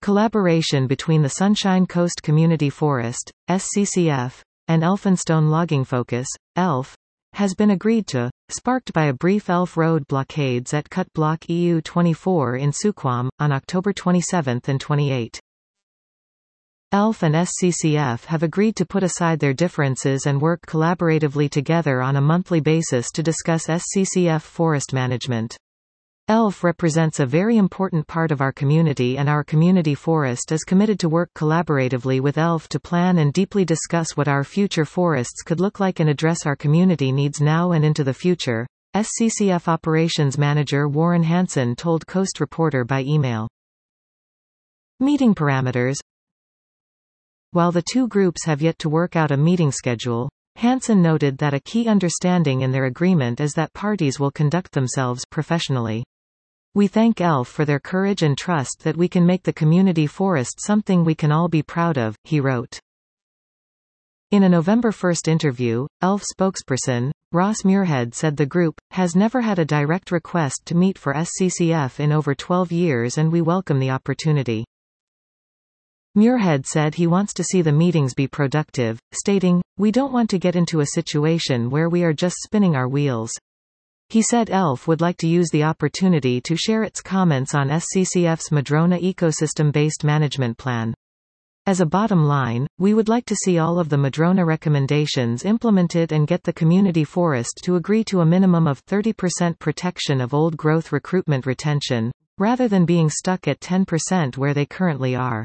Collaboration between the Sunshine Coast Community Forest, SCCF, and Elphinstone Logging Focus, ELF, has been agreed to, sparked by a brief ELF road blockades at Cut Block EU24 in Suquam, on October 27 and 28. ELF and SCCF have agreed to put aside their differences and work collaboratively together on a monthly basis to discuss SCCF forest management. ELF represents a very important part of our community, and our community forest is committed to work collaboratively with ELF to plan and deeply discuss what our future forests could look like and address our community needs now and into the future, SCCF Operations Manager Warren Hansen told Coast Reporter by email. Meeting parameters. While the two groups have yet to work out a meeting schedule, Hansen noted that a key understanding in their agreement is that parties will conduct themselves professionally. We thank ELF for their courage and trust that we can make the community forest something we can all be proud of, he wrote. In a November 1 interview, ELF spokesperson, Ross Muirhead said the group has never had a direct request to meet for SCCF in over 12 years, and we welcome the opportunity. Muirhead said he wants to see the meetings be productive, stating, "We don't want to get into a situation where we are just spinning our wheels." He said ELF would like to use the opportunity to share its comments on SCCF's Madrona ecosystem-based management plan. As a bottom line, we would like to see all of the Madrona recommendations implemented and get the community forest to agree to a minimum of 30% protection of old growth recruitment retention, rather than being stuck at 10% where they currently are.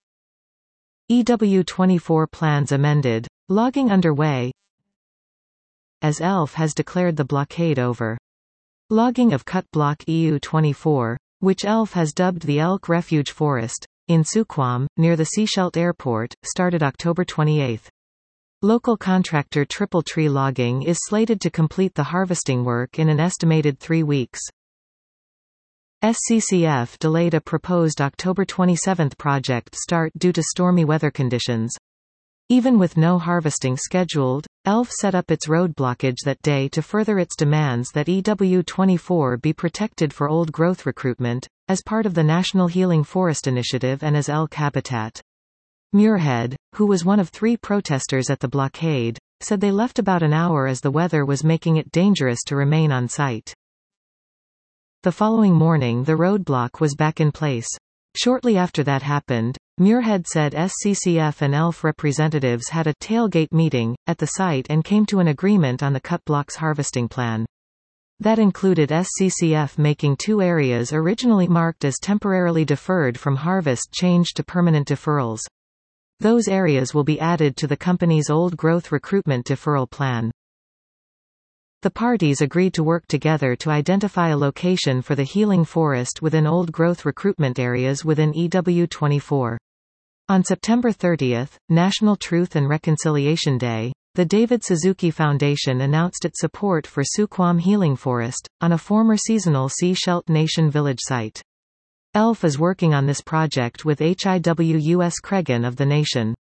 EW24 plans amended. Logging underway. As ELF has declared the blockade over. Logging of Cut Block EU24, which ELF has dubbed the Elk Refuge Forest, in Suquam, near the Sechelt Airport, started October 28. Local contractor Triple Tree Logging is slated to complete the harvesting work in an estimated 3 weeks. SCCF delayed a proposed October 27 project start due to stormy weather conditions. Even with no harvesting scheduled, ELF set up its road blockage that day to further its demands that EW24 be protected for old growth recruitment, as part of the National Healing Forest Initiative and as elk habitat. Muirhead, who was one of 3 protesters at the blockade, said they left about an hour as the weather was making it dangerous to remain on site. The following morning the roadblock was back in place. Shortly after that happened, Muirhead said SCCF and ELF representatives had a tailgate meeting at the site and came to an agreement on the cut blocks harvesting plan. That included SCCF making 2 areas originally marked as temporarily deferred from harvest changed to permanent deferrals. Those areas will be added to the company's old growth recruitment deferral plan. The parties agreed to work together to identify a location for the healing forest within old growth recruitment areas within EW24. On September 30, National Truth and Reconciliation Day, the David Suzuki Foundation announced its support for Suquam Healing Forest, on a former seasonal Sechelt Nation village site. ELF is working on this project with HIWUS Cregan of the Nation.